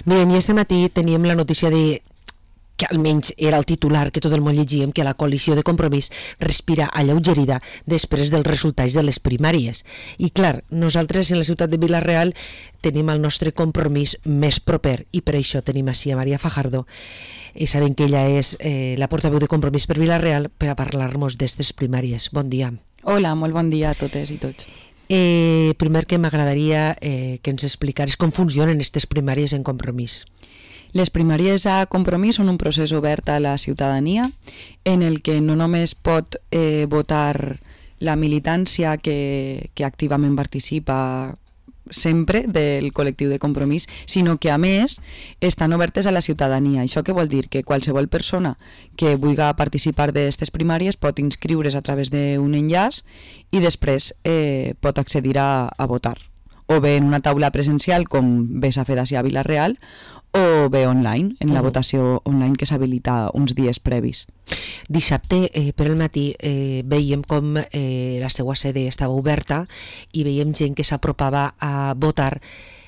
Miren, i este matí teníem la notícia de que almenys era el titular que tot el món llegíem, que la coalició de Compromís respira alleugerida després dels resultats de les primàries. I clar, nosaltres en la ciutat de Vila-real tenim el nostre Compromís més proper i per això tenim així a Maria Fajardo. Sabem que ella és la portaveu de Compromís per Vila-real per a parlar-nos d'estes primàries. Bon dia. Hola, molt bon dia a totes i tots. Primer que m'agradaria que ens explicares com funcionen aquestes primàries en Compromís. Les primàries a Compromís són un procés obert a la ciutadania en el que no només pot votar la militància que activament participa sempre del col·lectiu de Compromís, sinó que a més estan obertes a la ciutadania. Això què vol dir? Que qualsevol persona que vulgui participar d'aquestes primàries pot inscriure's a través d'un enllaç i després pot accedir a votar, o bé en una taula presencial com bé s'ha fet a Vila-real, o bé online, en la votació online que s'habilita uns dies previs. Dissabte per el matí veiem com la seva sede estava oberta i veiem gent que s'apropava a votar.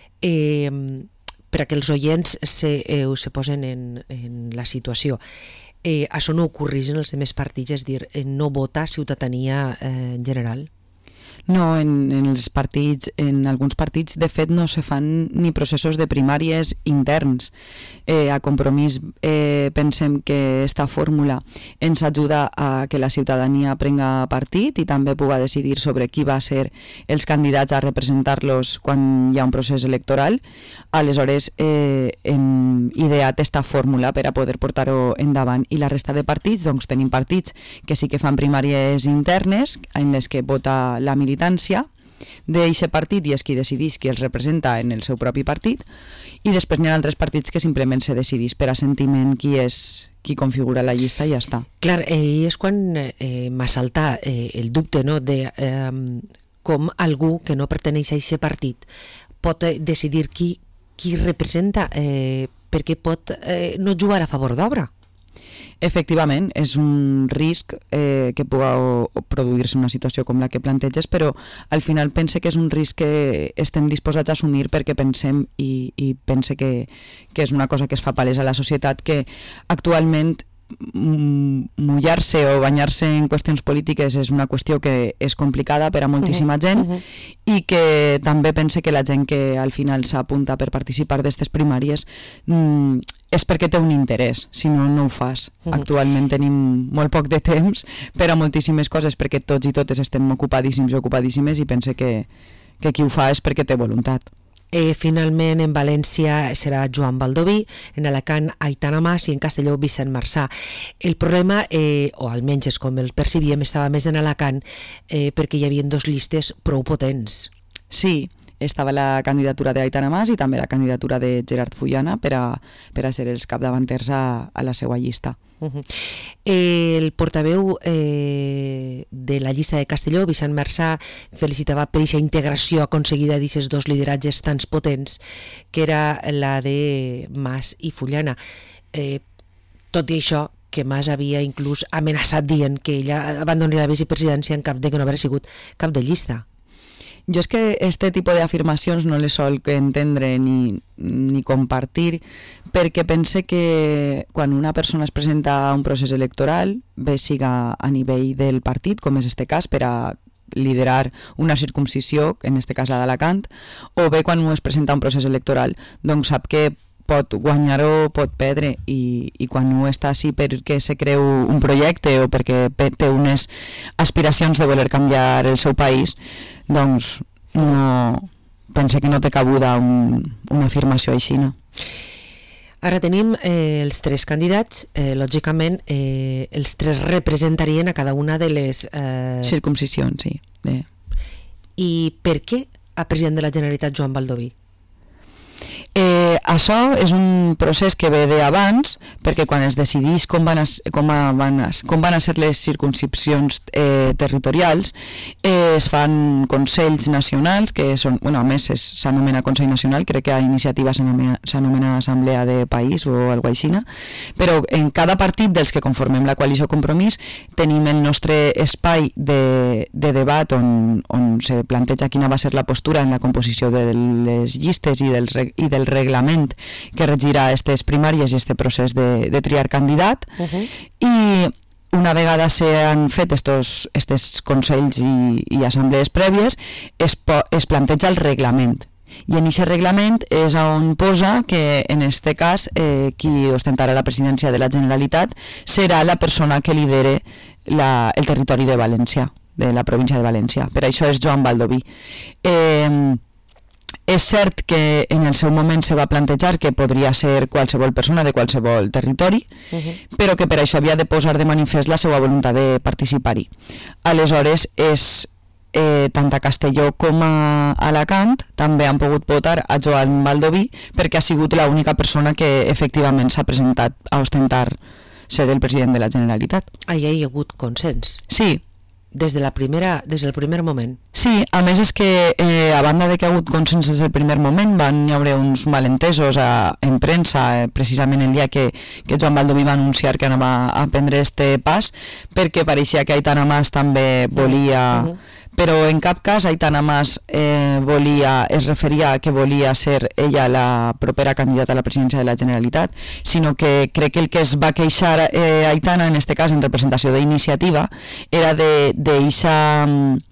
Per a que els oients se posen en la situació. Això no ocorreix en els altres partits, és dir, no vota ciutadania en general? No, en alguns partits, de fet, no se fan ni processos de primàries interns. A Compromís pensem que esta fórmula ens ajuda a que la ciutadania prenga partit i també pugui decidir sobre qui va ser els candidats a representar-los quan hi ha un procés electoral. Aleshores, hem ideat esta fórmula per a poder portar-ho endavant. I la resta de partits, doncs tenim partits que sí que fan primàries internes en les que vota la militància d'aquest partit i és qui decidís qui els representa en el seu propi partit, i després n'hi ha altres partits que simplement se decidís per assentiment qui configura la llista i ja està. Clar, és quan m'ha saltat el dubte, no?, de com algú que no perteneix a aquest partit pot decidir qui representa, perquè pot no jugar a favor d'obra. Efectivament, és un risc que pugui produir-se una situació com la que planteges, però al final pense que és un risc que estem disposats a assumir perquè pensem i pense que és una cosa que es fa palès a la societat, que actualment mullar-se o banyar-se en qüestions polítiques és una qüestió que és complicada per a moltíssima gent i que també pense que la gent que al final s'apunta per participar d'aquestes primàries és perquè té un interès, si no, no ho fas. Actualment tenim molt poc de temps per a moltíssimes coses perquè tots i totes estem ocupadíssims i ocupadíssimes i pense que qui ho fa és perquè té voluntat. Finalment en València serà Joan Baldoví, en Alacant Aitana Mas i en Castelló Vicent Marsà. El problema, o almenys és com el percibíem, estava més en Alacant perquè hi havia dues llistes prou potents. Sí, estava la candidatura d'Aitana Mas i també la candidatura de Gerard Fullana per a ser els capdavanters a la seva llista. El portaveu de la llista de Castelló, Vicent Marsà, felicitava per aquesta integració aconseguida d'aquests dos lideratges tan potents, que era la de Mas i Fullana. Tot i això, que Mas havia inclús amenaçat dient que ella abandonaria la vicepresidència en cap de que no hagués sigut cap de llista. Jo és que este tipus d'afirmacions no les sol entendre ni compartir, perquè pense que quan una persona es presenta a un procés electoral, bé siga a nivell del partit, com és este cas, per a liderar una circumcisió, en este cas la d'Alacant, o bé quan es presenta a un procés electoral, doncs sap que pot guanyar o pot perdre, i quan no està així perquè se creu un projecte o perquè té unes aspiracions de voler canviar el seu país, doncs no, pense que no té cabuda una afirmació així. Ara tenim els tres candidats, lògicament els tres representarien a cada una de les circumcisions, sí. I per què a president de la Generalitat Joan Baldoví? Això és un procés que ve d'abans, perquè quan es decidís com van a ser les circumscripcions territorials, es fan consells nacionals, que són, a més s'anomena Consell Nacional, crec que a iniciativa s'anomena Assemblea de País o alguna cosa així, però en cada partit dels que conformem la coalició Compromís tenim el nostre espai de debat on se planteja quina va ser la postura en la composició de les llistes i del reglament reglament que regirà aquestes primàries i aquest procés de triar candidat. I una vegada s'han fet estos consells i assemblees prèvies, es planteja el reglament. I en aquest reglament és on posa que en este cas qui ostentarà la presidència de la Generalitat serà la persona que lidere el territori de València, de la província de València. Per això és Joan Baldoví. És cert que en el seu moment se va plantejar que podria ser qualsevol persona de qualsevol territori, però que per això havia de posar de manifest la seva voluntat de participar-hi. Aleshores, tant a Castelló com a Alacant també han pogut votar a Joan Baldoví perquè ha sigut l'única persona que efectivament s'ha presentat a ostentar ser el president de la Generalitat. Allà hi ha hagut consens. Sí. Des del primer moment. Sí, a més és que a banda de que ha hagut consens des del primer moment van hi haver uns malentesos en premsa precisament el dia que Joan Baldoví va anunciar que anava a prendre este pas, perquè pareixia que Aitana Mas també volia... Però en cap cas Aitana Mas es referia a que volia ser ella la propera candidata a la presidència de la Generalitat, sinó que crec que el que es va queixar Aitana, en este cas en representació d'Iniciativa, era d'eixa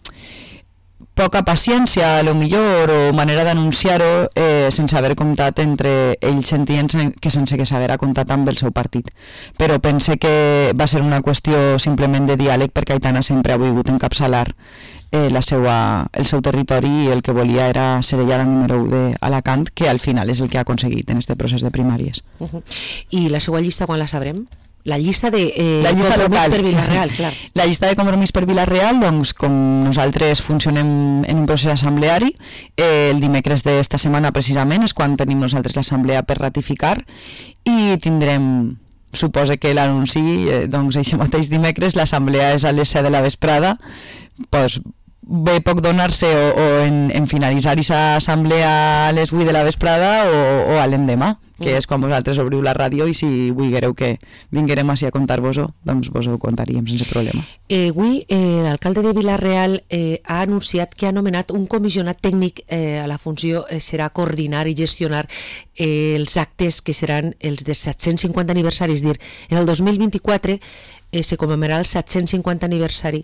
poca paciència, a lo millor, o manera d'anunciar-ho sense haver comptat entre ells, sentien que sense que s'haguera comptat amb el seu partit. Però pense que va ser una qüestió simplement de diàleg, perquè Aitana sempre ha volgut encapçalar el seu territori i el que volia era ser ella la número 1 d'Alacant, que al final és el que ha aconseguit en aquest procés de primàries. I la seva llista quan la sabrem? La llista de compromís per Vila-real, clar. La llista de compromís per Vila-real, doncs, com nosaltres funcionem en un procés assembleari, el dimecres d'esta setmana precisament és quan tenim nosaltres l'assemblea per ratificar i tindrem, suposa que l'anunci, doncs, aquest mateix dimecres, l'assemblea és a les 7 de la vesprada, doncs bé pot donar-se o en finalitzar aquesta assemblea a les 8 de la vesprada o a l'endemà, que és quan vosaltres obriu la ràdio, i si volguereu que vinguérem així a contar-vos-ho, doncs vos ho contaríem sense problema. Avui l'alcalde de Vila-real ha anunciat que ha nomenat un comissionat tècnic a la funció, serà coordinar i gestionar els actes que seran els de 750 aniversari, és dir, en el 2024 se commemorarà el 750 aniversari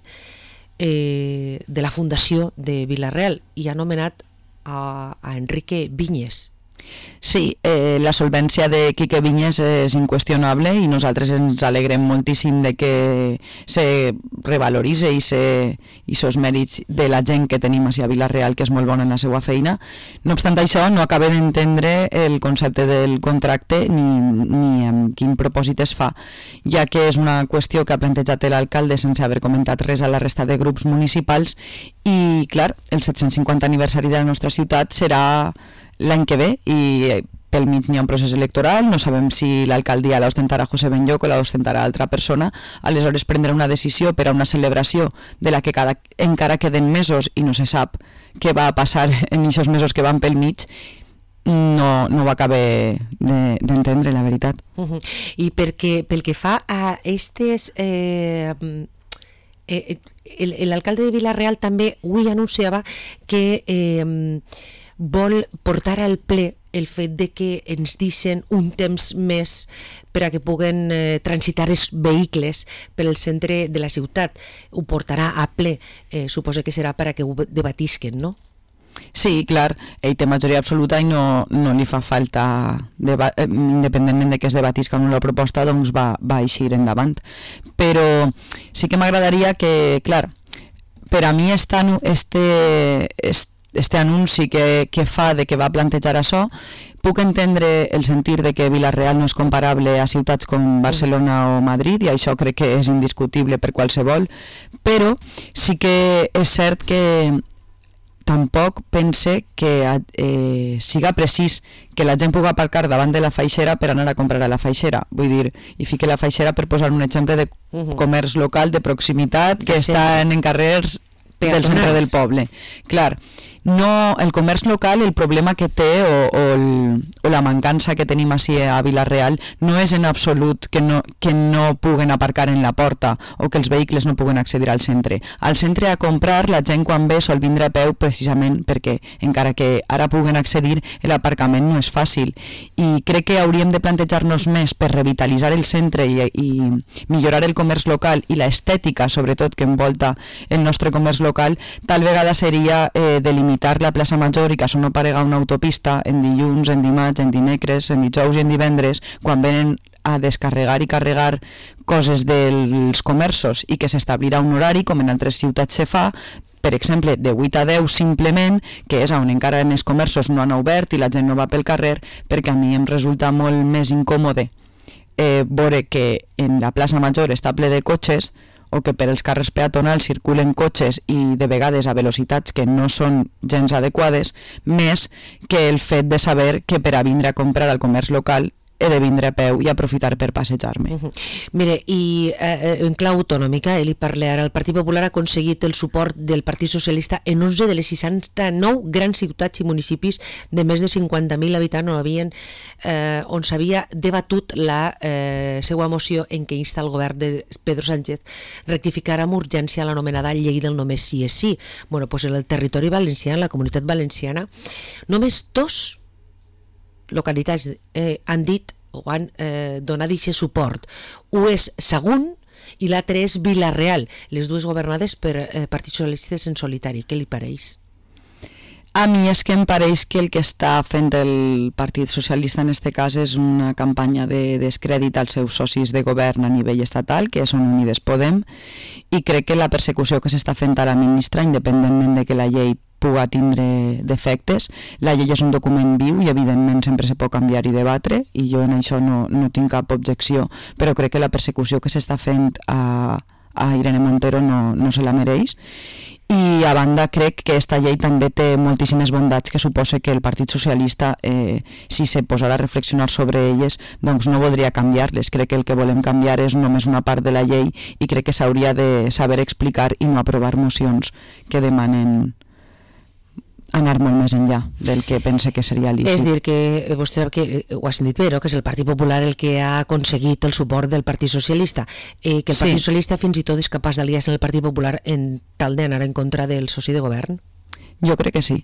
de la fundació de Vila-real i ha nomenat a Enrique Viñes. Sí, la solvència de Quique Viñes és inqüestionable i nosaltres ens alegrem moltíssim de que se revaloritze i sos mèrits de la gent que tenim a Vila-real, que és molt bona en la seva feina. No obstant això, no acabem d'entendre el concepte del contracte ni amb quin propòsit es fa, ja que és una qüestió que ha plantejat l'alcalde sense haver comentat res a la resta de grups municipals i, clar, el 750 aniversari de la nostra ciutat serà l'any que ve i pel mig n'hi ha un procés electoral, no sabem si l'alcaldia l'ostentarà José Benlloc o l'ostentarà altra persona, aleshores prendre una decisió per a una celebració de la que encara queden mesos i no se sap què va passar en aquests mesos que van pel mig, no ho acabé d'entendre, la veritat. I pel que fa a aquestes... l'alcalde de Vila-real també avui anunciava que vol portar al ple el fet de que ens deixen un temps més per a que puguen transitar els vehicles pel centre de la ciutat. Ho portarà a ple, suposo que serà per a que ho debatisquen, no? Sí, clar, ell té majoria absoluta i no li fa falta, independentment de que es debatisca o no la proposta, doncs va eixir endavant. Però sí que m'agradaria que, clar, per a mi este anunci que fa de que va plantejar això, puc entendre el sentir de que Vila-real no és comparable a ciutats com Barcelona o Madrid, i això crec que és indiscutible per qualsevol, però sí que és cert que tampoc pense que siga precís que la gent pugui aparcar davant de la Faixera per anar a comprar a la Faixera. Vull dir, i fique la Faixera per posar un exemple de comerç local de proximitat que estan en carrers del centre del poble. Clar, no, el comerç local, el problema que té o la mancança que tenim així a Vila-real no és en absolut que no puguen aparcar en la porta o que els vehicles no puguen accedir al centre. Al centre a comprar la gent quan ve sol vindre a peu precisament perquè encara que ara puguen accedir l'aparcament no és fàcil i crec que hauríem de plantejar-nos més per revitalitzar el centre i millorar el comerç local i l'estètica sobretot que envolta el nostre comerç local. Tal vegada seria delimitar la plaça Major i que això no parega una autopista en dilluns, en dimarts, en dimecres, en dijous i en divendres quan venen a descarregar i carregar coses dels comerços i que s'establirà un horari com en altres ciutats se fa, per exemple, de 8 a 10 simplement, que és on encara en els comerços no han obert i la gent no va pel carrer, perquè a mi em resulta molt més incòmode veure que en la plaça Major està ple de cotxes o que per els carrers peatonals circulen cotxes i de vegades a velocitats que no són gens adequades, més que el fet de saber que per a vindre a comprar al comerç local he de vindre a peu i aprofitar per passejar-me. Mire, i en clau autonòmica, li parle ara, el Partit Popular ha aconseguit el suport del Partit Socialista en 11 de les 69 grans ciutats i municipis de més de 50.000 habitants on s'havia debatut la seva moció en què insta el govern de Pedro Sánchez rectificar amb urgència l'anomenada llei del només sí és sí. Bueno, doncs en el territori valencià, en la comunitat valenciana, només 2 localitats han dit o han donat aquest suport. Un és Sagunt i l'altre és Vila-real, les dues governades per partits socialistes en solitari. Què li pareix? A mi és que em pareix que el que està fent el Partit Socialista en aquest cas és una campanya de descrèdit als seus socis de govern a nivell estatal, que són Unides Podem, i crec que la persecució que s'està fent a la ministra, independentment de que la llei puga tindre defectes, la llei és un document viu i evidentment sempre se pot canviar i debatre i jo en això no tinc cap objecció, però crec que la persecució que s'està fent a Irene Montero no se la mereix. I a banda crec que aquesta llei també té moltíssimes bondats que suposa que el Partit Socialista si se posara a reflexionar sobre elles doncs no voldria canviar-les. Crec que el que volem canviar és només una part de la llei i crec que s'hauria de saber explicar i no aprovar mocions que demanen anar molt més enllà del que pensa que seria lícit. És dir, que vostè que ho ha sentit bé, no? Que és el Partit Popular el que ha aconseguit el suport del Partit Socialista, que el Partit Socialista fins i tot és capaç d'aliar-se amb el Partit Popular en tal d'anar en contra del soci de govern? Jo crec que sí.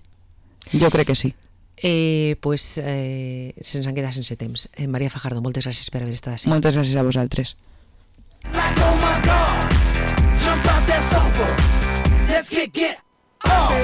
Pues se'ns han quedat sense temps. Maria Fajardo, moltes gràcies per haver estat així. Moltes gràcies a vosaltres. Like, oh my God, jump out that sofa. Let's get